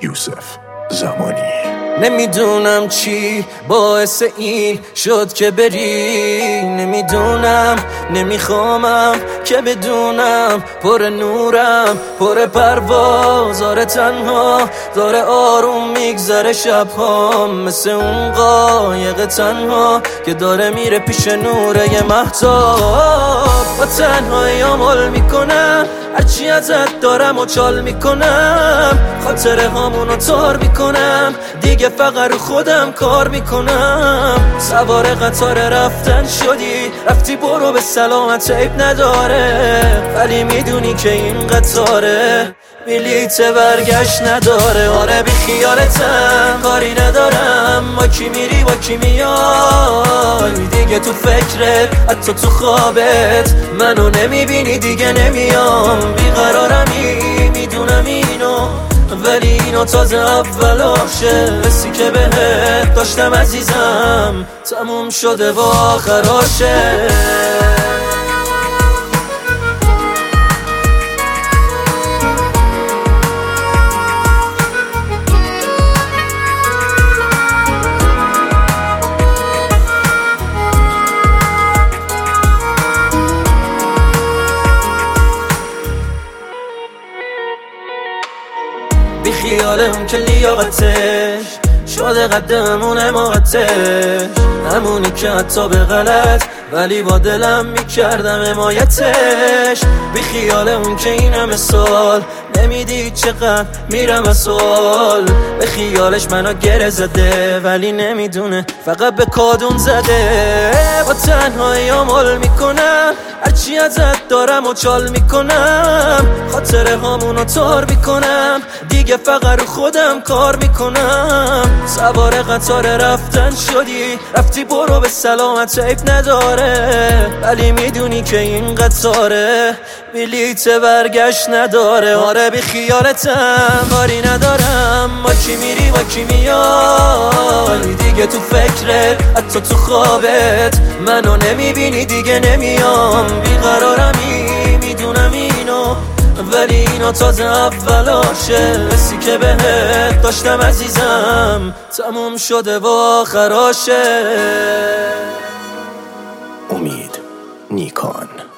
یوسف زمانی. نمیدونم چی باعث این شد که بری، نمیدونم نمیخوامم که بدونم پر نورم پر پرواز. آره تنها داره آروم میگذره شبها، مثل اون قایق تنها که داره میره پیش نوره ی مهتاب. با تنهایی عمل میکنم، هرچی ازت دارم و چال میکنم، خاطره هامونو تار میکنم، دیگه فقط رو خودم کار میکنم. سوار قطار رفتن شدی، رفتی برو به سلامت، عیب نداره، ولی میدونی که این قطاره بلیت برگشت نداره. آره بی خیالتم، کاری ندارم با کی میری با کی میای، دیگه تو فکرت حتی تو خوابت منو نمیبینی، دیگه نمیام. بیقرارمی میدونم اینو، ولی اینو تازه اولاشه. حسی که بهت داشتم عزیزم تموم شده و آخراشه. بی خیاله اون که لیاقتش شده قدمون حماقتش، همونی که حتی به غلط ولی با دلم میکردم حمایتش. بی خیاله اون که این همه سال نمیدید چقدر میرم از سوال، به خیالش منو گره زده ولی نمیدونه فقط به کادون زده. با تنهایی عمل میکنم، هرچی ازت دارم و چال میکنم، خاطره هامونو تار میکنم، دیگه فقط رو خودم کار میکنم. سوار قطار رفتن شدی، رفتی برو به سلامت، عیب نداره، ولی میدونی که این قطاره بلیت برگشت نداره. آره بی خیالتم، کاری ندارم با کی میری با کی میای، دیگه تو فکرت حتی تو خوابت منو نمیبینی، دیگه نمیام. بیقرارمی میدونم اینو، ولی اینو تازه اولاشه. حسی که بهت داشتم عزیزم تموم شده و آخراشه. امید نیکان.